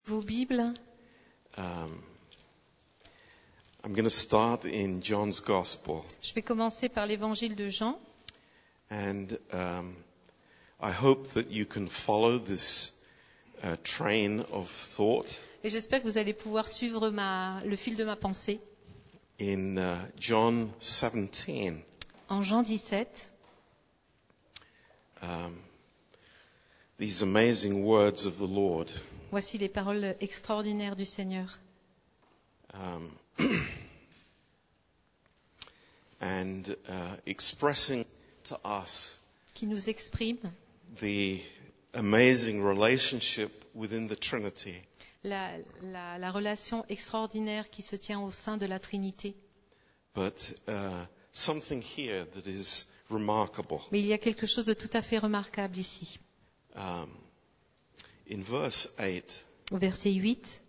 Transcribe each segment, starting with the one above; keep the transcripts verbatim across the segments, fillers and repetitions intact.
vos Bibles. Um, I'm going to start in John's Gospel, Je vais commencer par l'évangile de Jean. and um, I hope that you can follow this uh, train of thought Et j'espère que vous allez pouvoir suivre ma, le fil de ma pensée. in uh, John seventeen. En Jean dix-sept, Um, these amazing words of the Lord. voici les paroles extraordinaires du Seigneur. Um, and uh, expressing to us Qui nous exprime the amazing relationship within the Trinity, la, la, la relation extraordinaire qui se tient au sein de la Trinité. but uh, something here that is remarkable. Mais il y a quelque chose de tout à fait remarquable ici. Um, in verse eight, Au verset huit,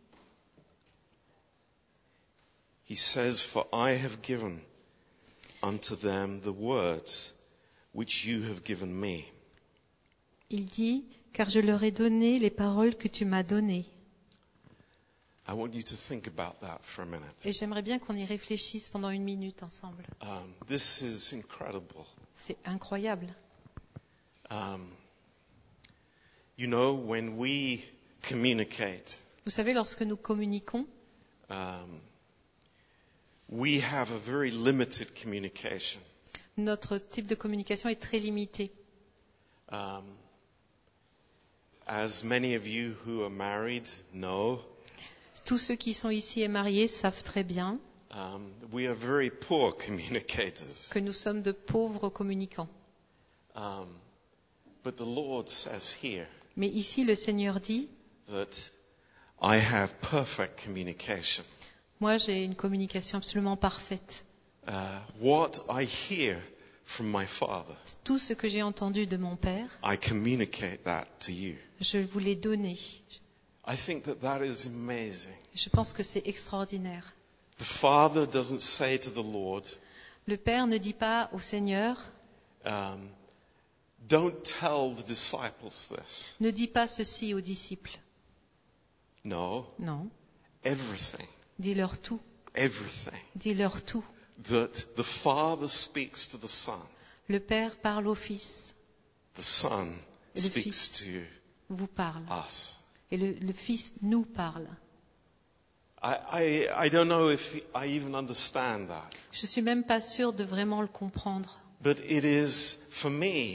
he says, "For I have given unto them the words which you have given me." il dit « Car je leur ai donné les paroles que tu m'as données. I want you to think about that for a minute. » Et j'aimerais bien qu'on y réfléchisse pendant une minute ensemble. Um, this is incredible. C'est incroyable. Um, you know, when we communicate, Vous savez, lorsque nous communiquons, um, we have a very limited communication. notre type de communication est très limité. Um, as many of you who are married know, Tous ceux qui sont ici et mariés savent très bien um, we are very poor communicators. que nous sommes de pauvres communicants. Um, but the Lord says here Mais ici, le Seigneur dit that I have perfect communication. « Moi, j'ai une communication absolument parfaite. Uh, what I hear from my Father, Tout ce que j'ai entendu de mon Père, I communicate that to you." je vous l'ai donné. I think that that is amazing. Je pense que c'est extraordinaire. The Father doesn't say to the Lord, Le Père ne dit pas au Seigneur um, "Don't tell the disciples this." « Ne dis pas ceci aux disciples. No, » Non, everything, dis-leur tout. everything Dis-leur tout. that the Father speaks to the Son, Le Père parle au Fils, the Son Le speaks Fils. to vous parle. us. Et le, le Fils nous parle. I, I, I don't know if I even understand that, Je suis même pas sûre de vraiment le comprendre. but it is, for me,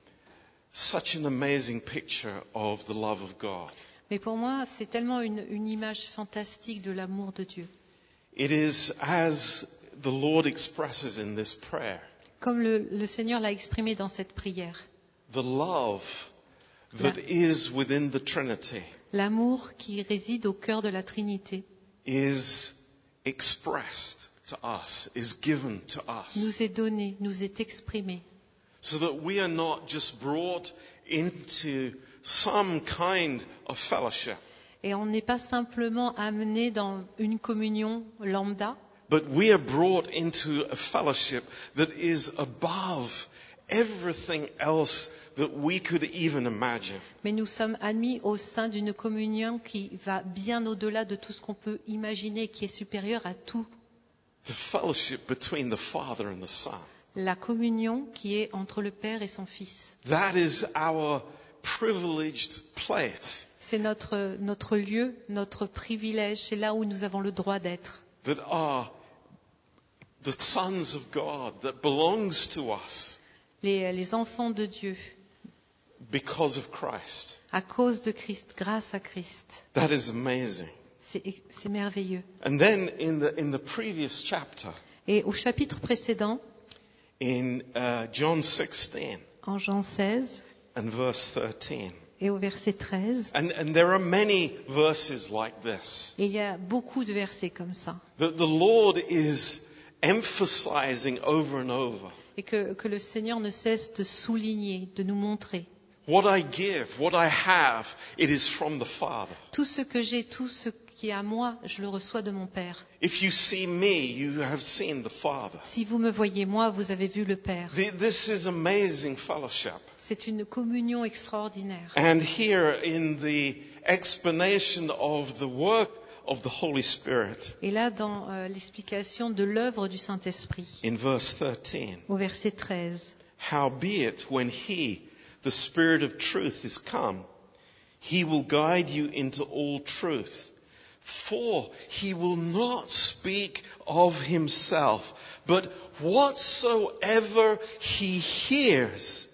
such an amazing picture of the love of God. Mais pour moi, c'est tellement une, une image fantastique de l'amour de Dieu. It is as the Lord expresses in this prayer, Comme le, le Seigneur l'a exprimé dans cette prière. the love that is within the Trinity L'amour qui réside au cœur de la Trinité is expressed to us, is given to us, nous est donné, nous est exprimé. so that we are not just brought into some kind of fellowship, Et on n'est pas simplement amené dans une communion lambda, but we are brought into a fellowship that is above everything else that we could even imagine. mais nous sommes admis au sein d'une communion qui va bien au-delà de tout ce qu'on peut imaginer, qui est supérieure à tout. The fellowship between the Father and the Son. La communion qui est entre le Père et son Fils. That is our privileged place. C'est notre, notre lieu, notre privilège, c'est là où nous avons le droit d'être. That are the sons of God, that belongs to us Les, les enfants de Dieu, because of Christ. à cause de Christ, grâce à Christ. That is amazing. C'est, c'est merveilleux. And then in the in the previous chapter, Et au chapitre précédent, in uh, John sixteen en Jean seize and verse thirteen, et au verset treize, and, and there are many verses like this, il y a beaucoup de versets comme ça. that the Lord is emphasizing over and over. Et que, que le Seigneur ne cesse de souligner, de nous montrer. What I give, what I have, it is from the Father. Tout ce que j'ai, tout ce qui est à moi, je le reçois de mon Père. If you see me, you have seen the Father. Si vous me voyez moi, vous avez vu le Père. The- This is amazing fellowship. C'est une communion extraordinaire. And here in the explanation of the work of the Holy Spirit Et là, dans euh, l'explication de l'œuvre du Saint-Esprit, in verse thirteen. au verset treize, Howbeit, when he, the Spirit of truth, is come, he will guide you into all truth. For he will not speak of himself, but whatsoever he hears,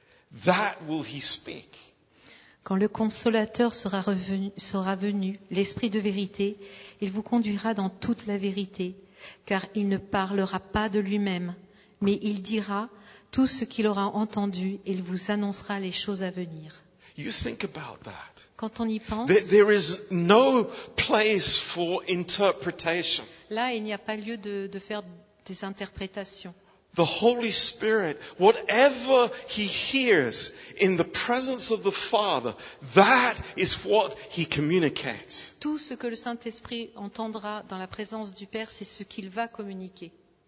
that will he speak. quand le Consolateur sera, revenu, sera venu, l'Esprit de vérité, il vous conduira dans toute la vérité, car il ne parlera pas de lui-même, mais il dira tout ce qu'il aura entendu et il vous annoncera les choses à venir. You think about that. Quand on y pense, There, there is no place for interpretation. là, il n'y a pas lieu de, de faire des interprétations. The Holy Spirit, whatever he hears in the presence of the Father, that is what he communicates. Tout ce que le Saint-Esprit entendra dans la présence du Père, c'est ce qu'il va communiquer.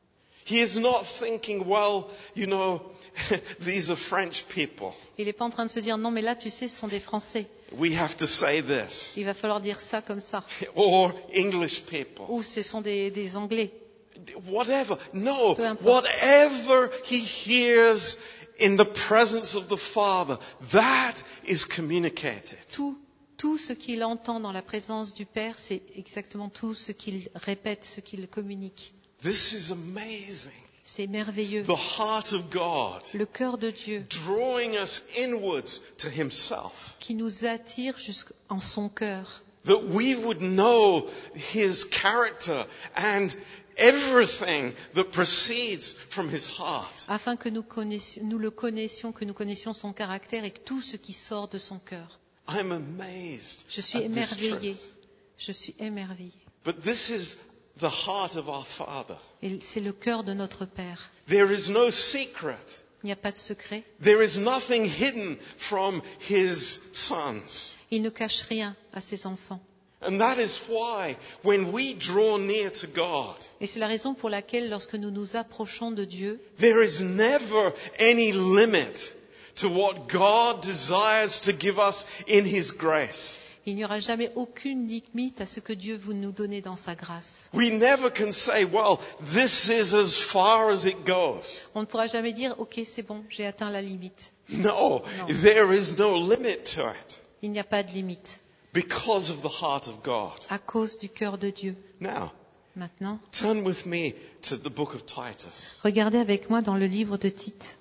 He is not thinking, well, you know, these are French people. Il n'est pas en train de se dire, non, mais là, tu sais, ce sont des Français. We have to say this. Il va falloir dire ça comme ça. Or English people. Ou ce sont des, des Anglais. Whatever. No. Peu importe. Whatever he hears in the presence of the Father, that is communicated. Tout, tout ce qu'il entend dans la présence du Père, c'est exactement tout ce qu'il répète, ce qu'il communique. This is amazing. C'est merveilleux. The heart of God Le cœur de Dieu drawing us inwards to himself. qui nous attire jusqu'en son cœur. That we would know his character and everything that proceeds from his heart. Afin que nous, connaissions, nous le connaissions, que nous connaissions son caractère et que tout ce qui sort de son cœur. I'm amazed Je suis at this émerveillée. truth. Je suis émerveillée. But this is the heart of our Father. Et c'est le cœur de notre Père. There is no secret. Il n'y a pas de secret. There is nothing hidden from his sons. Il ne cache rien à ses enfants. And that is why when we draw near to God, Et c'est la raison pour laquelle lorsque nous nous approchons de Dieu, there is never any limit to what God desires to give us in his grace. il n'y aura jamais aucune limite à ce que Dieu veut nous donner dans sa grâce. We never can say, well, this is as far as it goes. On ne pourra jamais dire, ok, c'est bon, j'ai atteint la limite. No, No. there is no limit to it Il n'y a pas de limite because of the heart of God. à cause du cœur de Dieu. Now, Maintenant, turn with me to the book of Titus. regardez avec moi dans le livre de Tite.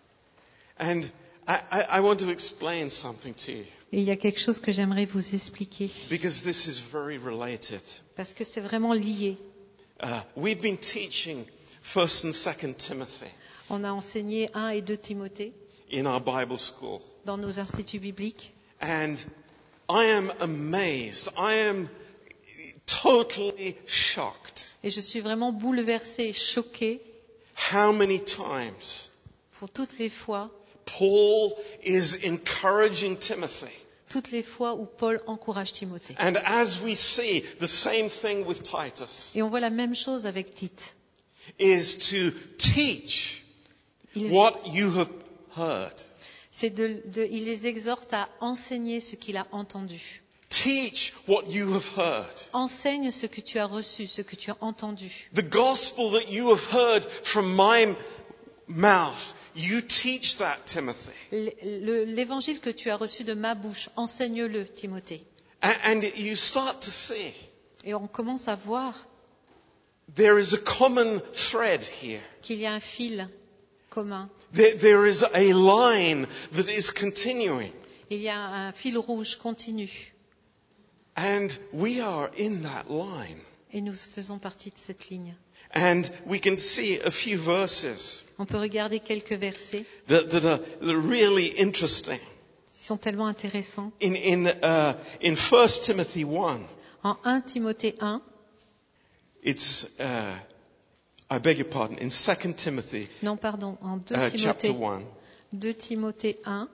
And I, I, I want to explain something to you Et il y a quelque chose que j'aimerais vous expliquer, because this is very related. parce que c'est vraiment lié. Uh, we've been teaching First and Second Timothy On a enseigné un et deux Timothée in our Bible school. dans nos instituts bibliques. And I am amazed. I am totally shocked Et je suis vraiment bouleversée et choquée how many times pour toutes les fois, Paul is encouraging Timothy. toutes les fois où Paul encourage Timothée. And as we see, the same thing with Titus Et on voit la même chose avec Tite. is to teach Il, what you have heard. c'est de, de, il les exhorte à enseigner ce qu'il a entendu. Teach what you have heard. Enseigne ce que tu as reçu, ce que tu as entendu. The gospel that you have heard from my mouth, you teach that, Timothy. L- le- L'évangile que tu as reçu de ma bouche, enseigne-le, Timothée. And, and you start to see Et on commence à voir there is a common thread here. qu'il y a un fil commun. There, there is a line that is continuing. Il y a un fil rouge continu. And we are in that line. Et nous faisons partie de cette ligne. And we can see a few verses On peut regarder quelques versets that, that, are, that are really interesting. qui sont tellement intéressants. In, in, uh, in First Timothy one, En un Timothée un, it's, uh, I beg your pardon, in Second Timothy non pardon, en deux uh, chapter Timothée, one, deux Timothée un,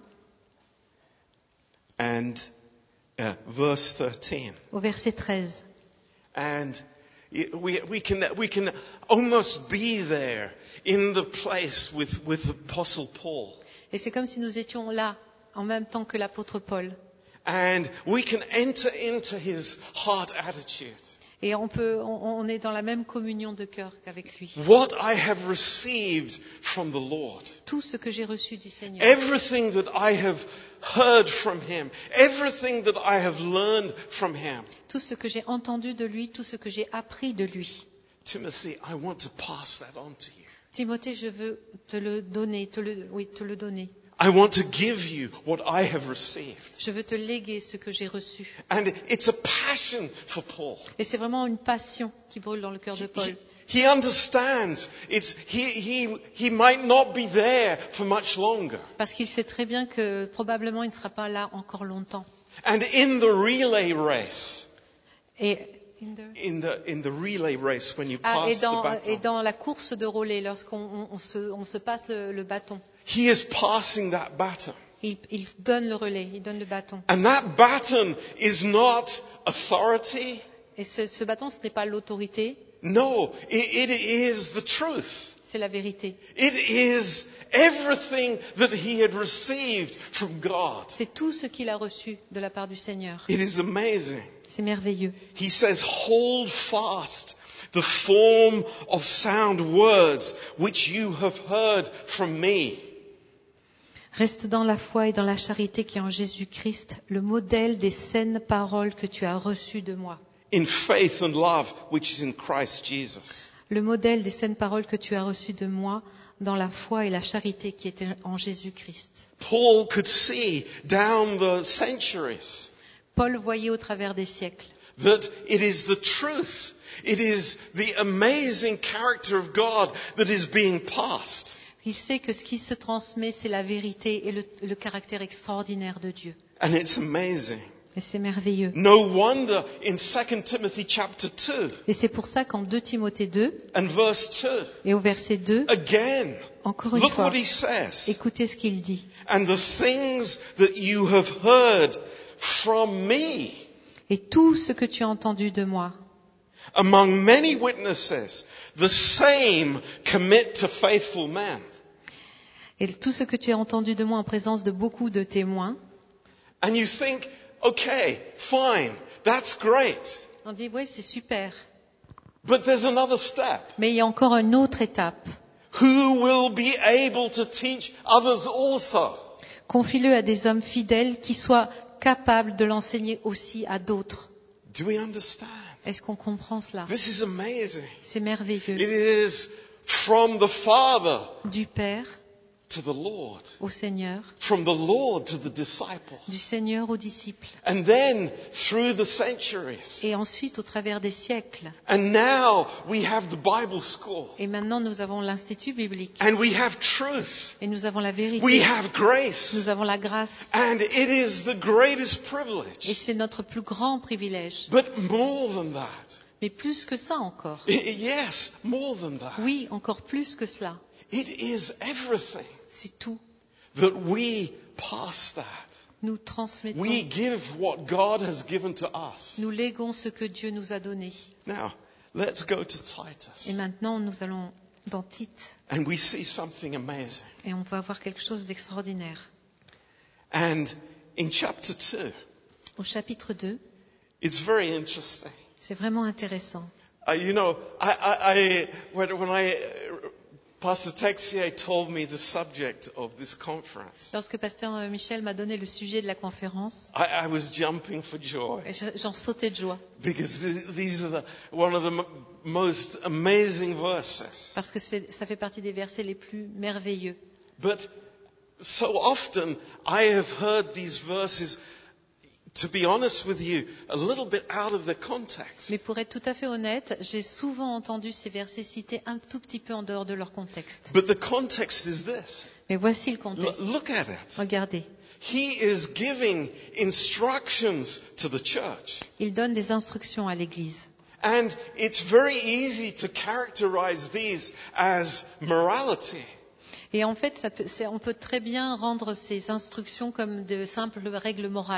and uh, verse thirteen. au verset treize. And we, we, can, we can almost be there in the place with, with Apostle Paul. Et c'est comme si nous étions là, en même temps que l'apôtre Paul. and we can enter into his heart attitude. Et on peut, on, on est dans la même communion de cœur qu'avec lui. What I have received from the Lord, Tout ce que j'ai reçu du Seigneur, everything that I have heard from him, everything that I have learned from him. tout ce que j'ai entendu de lui, tout ce que j'ai appris de lui. Timothy, I want to pass that on to you. Timothée, je veux te le donner, te le, oui, te le donner. I want to give you what I have received. Je veux te léguer ce que j'ai reçu. And it's a passion for Paul. Et c'est vraiment une passion qui brûle dans le cœur de Paul. He, he understands it's, he, he, he might not be there for much longer. Parce qu'il sait très bien que probablement il ne sera pas là encore longtemps. And in the relay race, Et, in the- in the, in the relay race, when you Ah, et, pass the dans, et baton, dans la course de relais, lorsqu'on on, on se, on se passe le, le bâton, he is passing that baton. il, il donne le relais, il donne le bâton. And that baton is not authority. Et ce, ce bâton, ce n'est pas l'autorité, No, it, it is the truth. c'est la vérité. It is everything that he had received from God. C'est tout ce qu'il a reçu de la part du Seigneur. It is amazing. C'est merveilleux. He says, hold fast the form of sound words which you have heard from me. Reste dans la foi et dans la charité qui est en Jésus-Christ, le modèle des saines paroles que tu as reçues de moi. In faith and love which is in Christ Jesus. Le modèle des saines paroles que tu as reçues de moi dans la foi et la charité qui était en Jésus-Christ. Paul could see down the centuries Paul voyait au travers des siècles that it is the truth. It is the amazing character of God that is being passed. Il sait que ce qui se transmet, c'est la vérité et le, le caractère extraordinaire de Dieu. And it's amazing. Et c'est merveilleux. No wonder in Second Timothy chapter two Et c'est pour ça qu'en deux Timothée deux, and verse two, et au verset deux, again, encore une look fois, what he says. écoutez ce qu'il dit. And the things that you have heard from me Et tout ce que tu as entendu de moi, among many witnesses, the same commit to faithful men. et tout ce que tu as entendu de moi en présence de beaucoup de témoins, And you think, okay, fine, that's great. on dit, oui, c'est super. But there's another step. Mais il y a encore une autre étape. Who will be able to teach others also? Confie-le à des hommes fidèles qui soient capables de l'enseigner aussi à d'autres. Do we understand? Est-ce qu'on comprend cela? This is amazing. C'est It merveilleux. is from the Father Du Père to the Lord, au Seigneur, from the Lord to the disciple, du Seigneur aux disciples, and then through the centuries. et ensuite au travers des siècles. And now we have the Bible school, Et maintenant, nous avons l'Institut biblique, and we have truth, et nous avons la vérité, we have grace, nous avons la grâce, and it is the greatest et privilege. c'est notre plus grand privilège. But more than that, Mais plus que ça encore. I- yes, more than that, Oui, encore plus que cela. it is everything C'est tout. that we pass that. Nous transmettons, We give what God has given to us. nous léguons ce que Dieu nous a donné. Now, let's go to Et Titus. maintenant, nous allons dans Tite, And we see something amazing. et on va voir quelque chose d'extraordinaire. And in chapter two, Au chapitre deux, it's very interesting. c'est vraiment intéressant. Uh, you know, I, I, I when, when I, uh, Pastor Texier told me the subject of this conference, Lorsque Pasteur Michel m'a donné le sujet de la conférence, I, I was jumping for joy j'en sautais de joie, because th- these are the, one of the m- most amazing verses. parce que c'est- ça fait partie des versets les plus merveilleux. But so often I have heard these verses, to be honest with you, a little bit out of their context. Mais pour être tout à fait honnête, j'ai souvent entendu ces versets cités un tout petit peu en dehors de leur contexte. But the context is this. Mais voici le L- contexte. look at it. Regardez, He is giving instructions to the church. il donne des instructions à l'Église. And it's very easy to characterize these as morality. Et en fait, ça peut- c'est- on peut très bien rendre ces instructions comme de simples règles morales.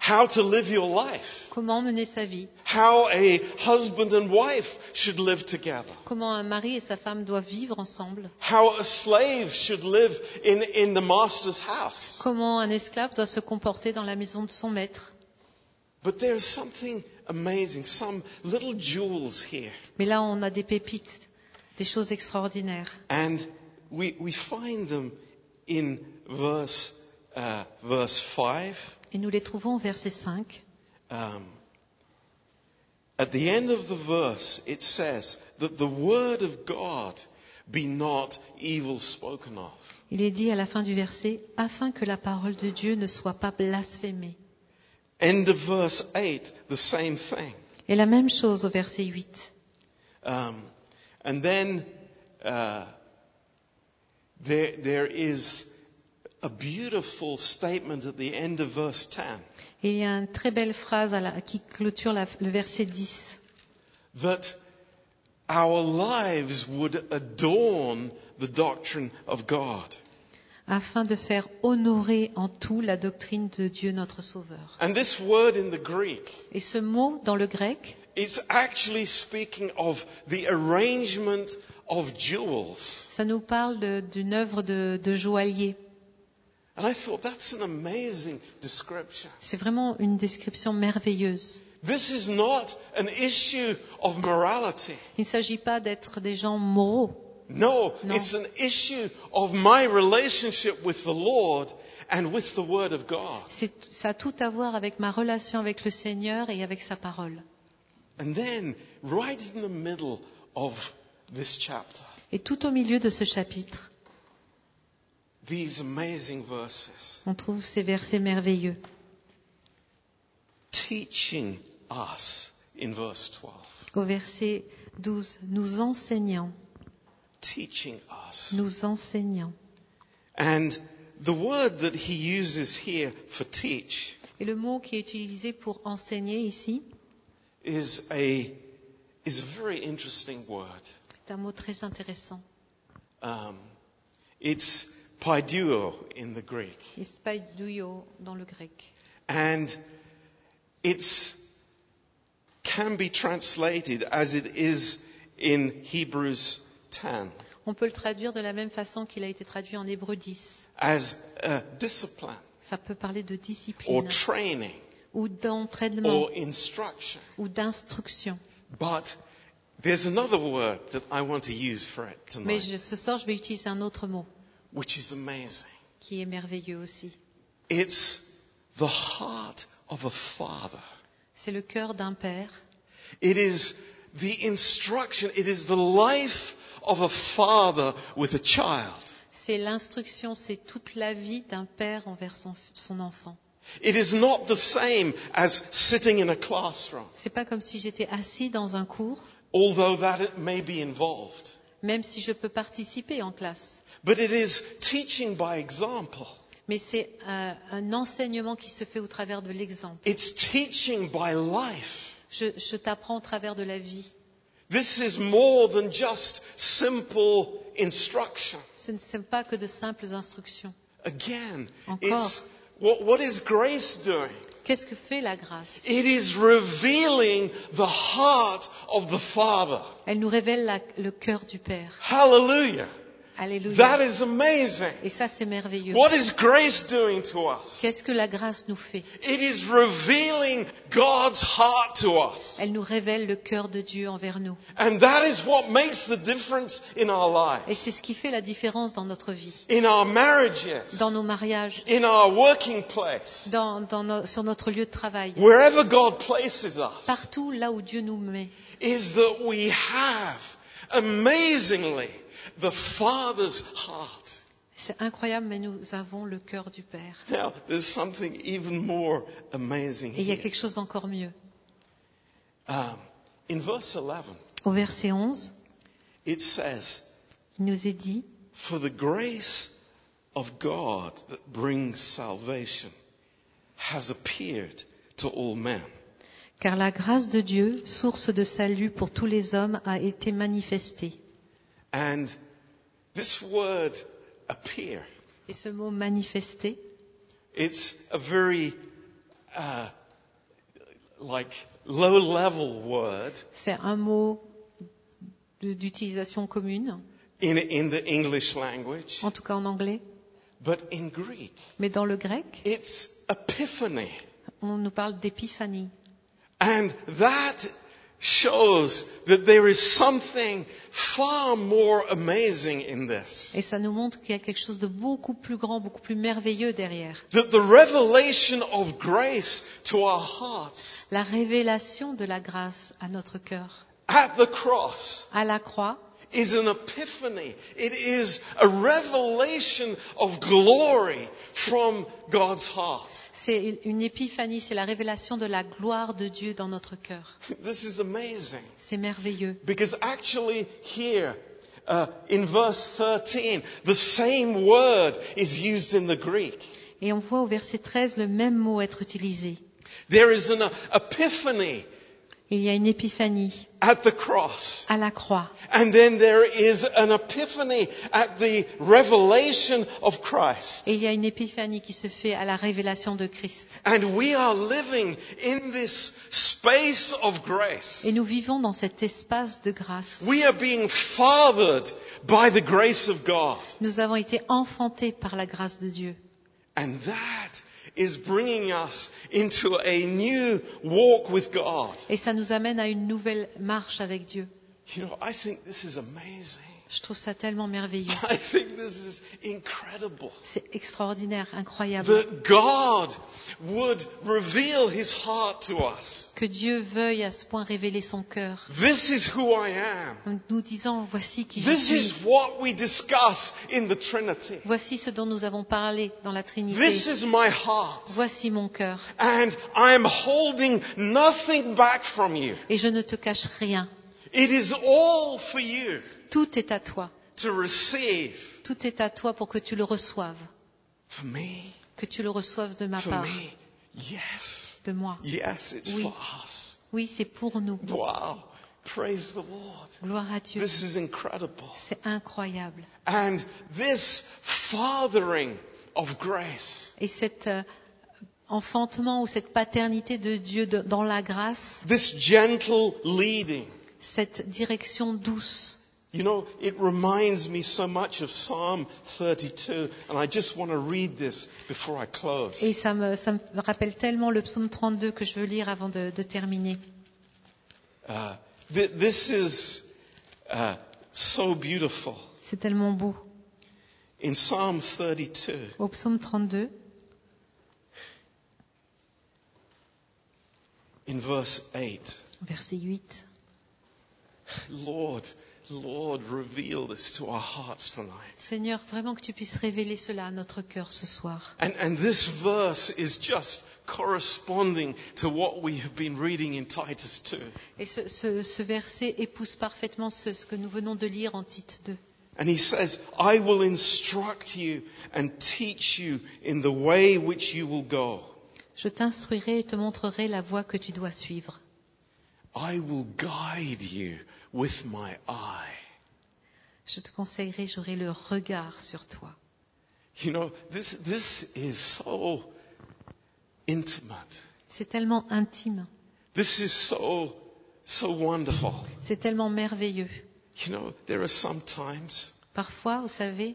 how to live your life, comment mener sa vie, how a husband and wife should live together, comment un mari et sa femme doivent vivre ensemble, how a slave should live in, in the master's house. comment un esclave doit se comporter dans la maison de son maître. But there's something amazing, some little jewels here. Mais là, on a des pépites, des choses extraordinaires. And we, we find them in verse, uh, verse five. Et nous les trouvons au verset cinq. Um, at the end of the verse, it says that the word of God be not evil spoken of. Il est dit à la fin du verset, afin que la parole de Dieu ne soit pas blasphémée. End of verse eight, the same thing. Et la même chose au verset huit. Um, and then uh, there, there is a beautiful statement at the end of verse ten. Et il y a une très belle phrase à la, qui clôture la, le verset dix. That our lives would adorn the doctrine of God. Afin de faire honorer en tout la doctrine de Dieu notre Sauveur. And this word in the Greek Et ce mot dans le grec, is actually speaking of the arrangement of jewels. ça nous parle de- d'une œuvre de, de joaillier. And I thought that's an amazing description. C'est vraiment une description merveilleuse. This is not an issue of morality. Il ne s'agit pas d'être des gens moraux. No, No. it's an issue of my relationship with the Lord and with the Word of God. C'est, ça a tout à voir avec ma relation avec le Seigneur et avec sa parole. And then, right in the middle of this chapter, Et tout au milieu de ce chapitre, these amazing verses on trouve ces versets merveilleux. teaching us in verse twelve. Au verset douze, nous enseignons, Teaching us. nous enseignons. And the word that he uses here for teach Et le mot qui est utilisé pour enseigner ici, is a, is a very interesting word. c'est un mot très intéressant. Um, it's paiduo in the Greek. Ispaiduio dans le grec. And it's can be translated as it is in Hebrews ten, On peut le traduire de la même façon qu'il a été traduit en Hébreux dix. as a discipline Ça peut parler de or discipline training ou d'entraînement or instruction. ou d'instruction. But there's another word that I want to use for it Mais tonight, je- ce soir, je vais utiliser un autre mot which is amazing. qui est merveilleux aussi. It's the heart of a father. C'est le cœur d'un père. It is the instruction, it is the life of a father with a child. C'est l'instruction, c'est toute la vie d'un père envers son, son enfant. It is not the same as sitting in a classroom, C'est pas comme si j'étais assis dans un cours, although that it may be involved. même si je peux participer en classe. But it is teaching by example. Mais c'est euh, un enseignement qui se fait au travers de l'exemple. It's teaching by life. Je, je t'apprends au travers de la vie. This is more than just simple instruction. Ce ne sont pas que de simples instructions. Again, Encore. it's what, what is grace doing? Qu'est-ce que fait la grâce? It is revealing the heart of the Father. Elle nous révèle la- le cœur du Père. Hallelujah. Alléluia. That is amazing. Et ça, c'est merveilleux. What is grace doing to us? Qu'est-ce que la grâce nous fait? It is revealing God's heart to us. Elle nous révèle le cœur de Dieu envers nous. And that is what makes the difference in our Et lives, c'est ce qui fait la différence dans notre vie, in our marriages, dans nos mariages, in our working place, dans, dans no- sur notre lieu de travail. wherever God places us, Partout là où Dieu nous met, is that we have, amazingly, the Father's heart. c'est incroyable, mais nous avons le cœur du Père. Now, there's something even more amazing Et il y a here. quelque chose d'encore mieux. Um, in verse eleven, Au verset onze, it says, il nous est dit, For the grace of God that brings salvation has appeared to all men. car la grâce de Dieu, source de salut pour tous les hommes, a été manifestée. And this word appear, Et ce mot manifesté, it's a very uh, like low-level word C'est un mot de- d'utilisation commune, in, in the English language, en tout cas en anglais. but in Greek, Mais dans le grec, it's epiphany. on nous parle d'épiphanie. And that shows that there is something far more amazing in this. Et ça nous montre qu'il y a quelque chose de beaucoup plus grand, beaucoup plus merveilleux derrière. That the revelation of grace to our hearts La révélation de la grâce à notre cœur, at the cross à la croix, is an epiphany. It is a revelation of glory from God's heart. c'est une épiphanie, c'est la révélation de la gloire de Dieu dans notre cœur. This is amazing. C'est merveilleux. Because actually here, uh, in verse thirteen, the same word is used in the Greek. Et on voit au verset treize le même mot être utilisé. There is an uh, epiphany Il y a une épiphanie at the cross. à la croix. And then there is an epiphany at the revelation of Christ. Et il y a une épiphanie qui se fait à la révélation de Christ. And we are living in this space of grace. Et nous vivons dans cet espace de grâce. We are being fathered by the grace of God. Nous avons été enfantés par la grâce de Dieu. And that is bringing us into a new walk with God. Et ça nous amène à une nouvelle marche avec Dieu. You know, I think this is amazing. Je trouve ça tellement merveilleux. I think this is incredible. C'est extraordinaire, incroyable. That God would reveal His heart to us. Que Dieu veuille à ce point révéler son cœur. This is who I am. En nous disant, voici qui je This suis. is what we discuss in the Trinity. Voici ce dont nous avons parlé dans la Trinité. This is my heart. Voici mon cœur. And I am holding nothing back from you. Et je ne te cache rien. It is all for you Tout est à toi. to receive. Tout est à toi pour que tu le reçoives. For me, Que tu le reçoives de ma for part, me, yes. de moi. Yes, it's Oui. for us. Oui, c'est pour nous. Wow. Praise the Lord. Gloire à Dieu. This is incredible. C'est incroyable. And this fathering of grace, Et cet euh, enfantement ou cette paternité de Dieu de- dans la grâce, this gentle leading, cette direction douce, you know, it reminds me so much of Psalm thirty-two, and I just want to read this before I close. et ça me, ça me rappelle tellement le psaume trente-deux que je veux lire avant de, de terminer. Uh, th- this is uh, so beautiful. C'est tellement beau. In Psalm thirty-two, Au psaume trente-deux, in verse eight, verset huit. Lord, Lord, reveal this to our hearts tonight. Seigneur, vraiment que tu puisses révéler cela à notre cœur ce soir. And, and this verse is just corresponding to what we have been reading in Titus two. Et ce, ce, ce verset épouse parfaitement ce, ce que nous venons de lire en Tite deux. And he says, I will instruct you and teach you in the way which you will go. Je t'instruirai et te montrerai la voie que tu dois suivre. I will guide you with my eye. Je te conseillerai, j'aurai le regard sur toi. You know, this, this is so intimate. C'est tellement intime, This is so, so wonderful. c'est tellement merveilleux. You know, there are some times Parfois, vous savez,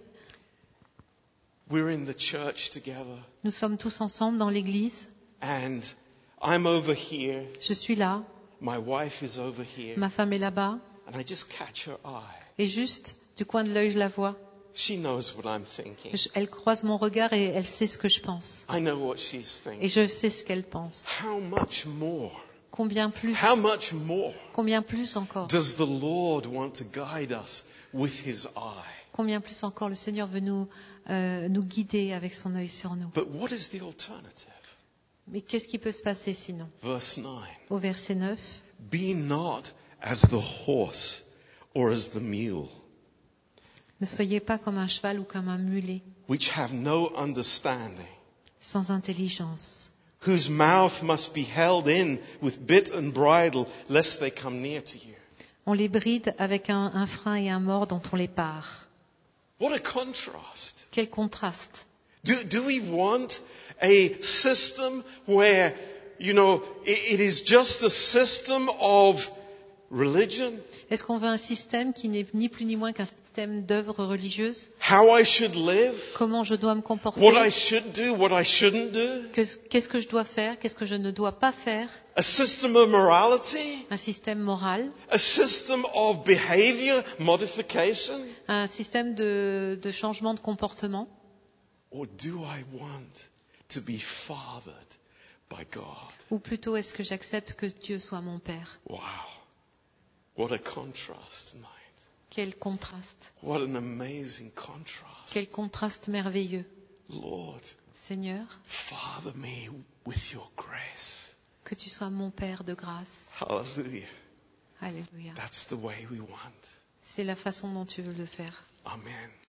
we're in the church together nous sommes tous ensemble dans l'église. and I'm over here, Je suis là, my wife is over here, ma femme est là-bas, and I just catch her eye. et juste du coin de l'œil, je la vois. She knows what I'm thinking. Je- elle croise mon regard et elle sait ce que je pense. I know what she's Et thinking. je sais ce qu'elle pense. How much more, Combien plus, how much more combien plus encore, does the Lord want to guide us with His eye? combien plus encore le Seigneur veut nous, euh, nous guider avec son œil sur nous. But what is the alternative? Mais qu'est-ce qui peut se passer sinon? Verse nine. Au verset neuf, Be not as the horse or as the mule, ne soyez pas comme un cheval ou comme un mulet, which have no understanding, sans intelligence, whose mouth must be held in with bit and bridle, lest they come near to you. on les bride avec un, un frein et un mors dont on les pare. What a contrast. Quel contraste! Do, do we want a system where you know, it, it is just a system of religion, Est-ce qu'on veut un système qui n'est ni plus ni moins qu'un système d'œuvres religieuses? how I should live, Comment je dois me comporter? what I should do, what I shouldn't do, Que- Qu'est-ce que je dois faire? Qu'est-ce que je ne dois pas faire? a system of morality, Un système moral? a system of behavior modification? Un système de, de changement de comportement? Or do I want to be fathered by God? Ou plutôt est-ce que j'accepte que Dieu soit mon Père? Wow. What a contrast tonight. Quel contraste! What an amazing contrast. Quel contraste merveilleux! Lord, Seigneur, father me with your grace. que tu sois mon Père de grâce. Hallelujah. Alléluia. That's the way we want. C'est la façon dont tu veux le faire. Amen.